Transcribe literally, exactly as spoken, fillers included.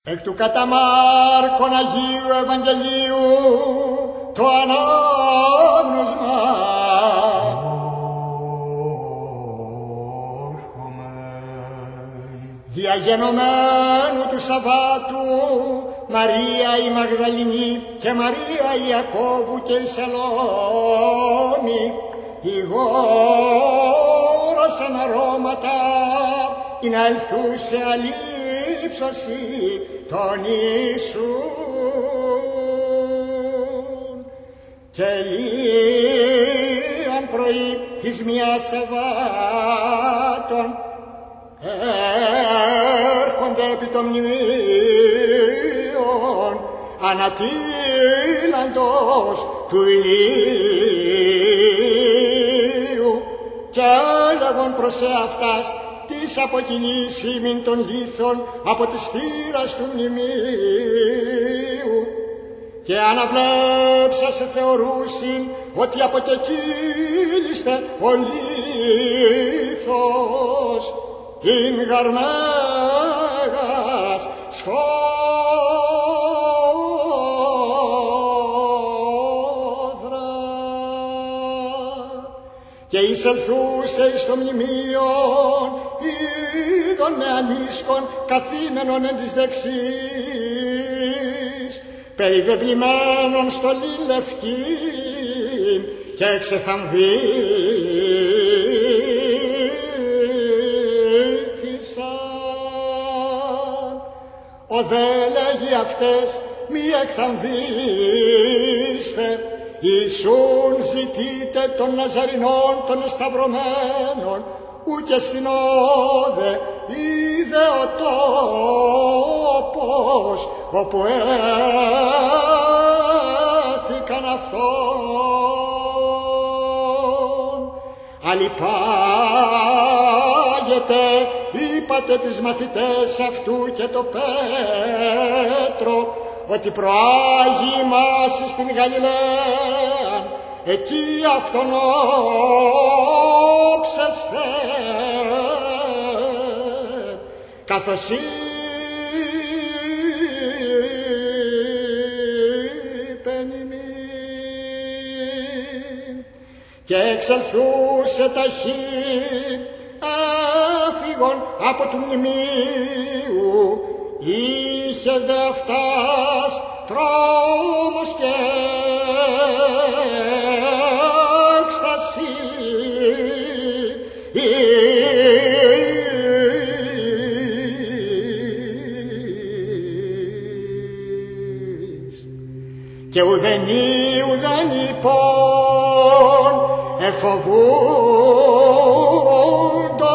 Εκ του κατά Μάρκον Αγίου Ευαγγελίου το ανάγνωσμα. Διαγενομένου του Σαββάτου Μαρία η Μαγδαληνή και Μαρία η Ιακώβου και η Σαλόμη ηγόρασαν αρώματα ή να ελθούσε αλήψωση των Ιησούν. Και λίαν πρωί της μιας Σαββάτων έρχονται επί των μνημείων ανατίλαντος του ηλίου και έλεγον προς εαυτάς της αποκινήσιμην των λίθων από της θύρας του μνημείου και αναβλέψασε θεωρούσιν ότι αποκεκύλιστε ο λίθος ειν γαρμέγας σφόδρα και εισελθούσε εις το μνημείον είδον με ανίσκον καθήμενον εν της δεξής περιβεβλημένον στολή λευκήν και εξεθαμβήθησαν. Ο δε λέγει αυτές μη εκθαμβήστε, Ιησούν ζητείτε των Ναζαρινών των εσταυρωμένων, ούκε στην όδε είδε ο τόπος όπου έθηκαν αυτόν. Αλλιπάγετε, είπατε τις μαθητές αυτού και το Πέτρο, ότι προάγει μας στην Γαλιλαία, εκεί αυτόν όψεστε, καθώς είπεν ημίν. Και εξελθούσε ταχύ, έφυγον από του μνημείου, είχε δε αυτάς τρόμος και έκσταση. Και ουδενή ουδενή πον εφοβούντο